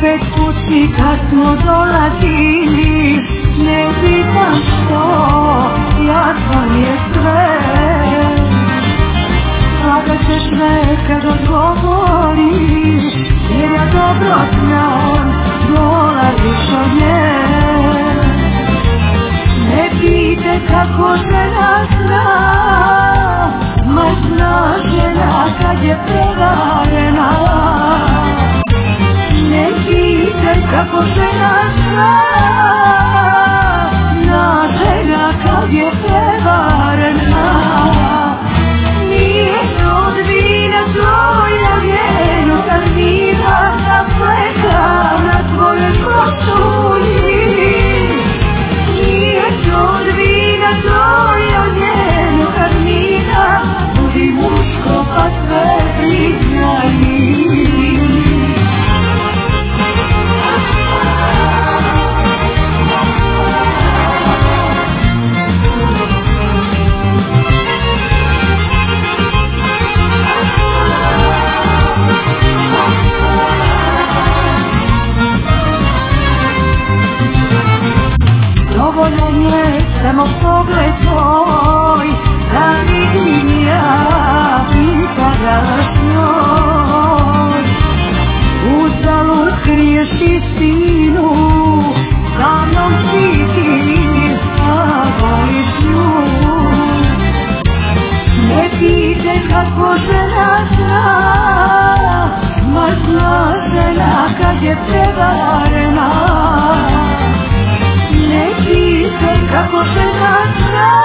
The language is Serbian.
opet kući kad smo dolazili, ne pitam što, jasno mi je sve. Kada se sve kad odgovori, jer ja dobro znam, dolaziš od nje. Ne pite kako žena zna, ma zna žena kad je prevarena. Ne pite kako žena zna, zna žena kad je prevarena. Nije od vina tvoja vjeno, kad vina zapleka na tvojoj košulji. Nije od vina tvoja vjeno, kad vina budi muško pa sve priznaj. Dovoljan je samo pogled tvoj, da vidim ja kada s njoj. Uzalud kriješ istinu, sa mnom si ti, a voliš nju. Ne pite kako žena zna, ma zna žena kad je prevarena. Ne pite kako žena zna,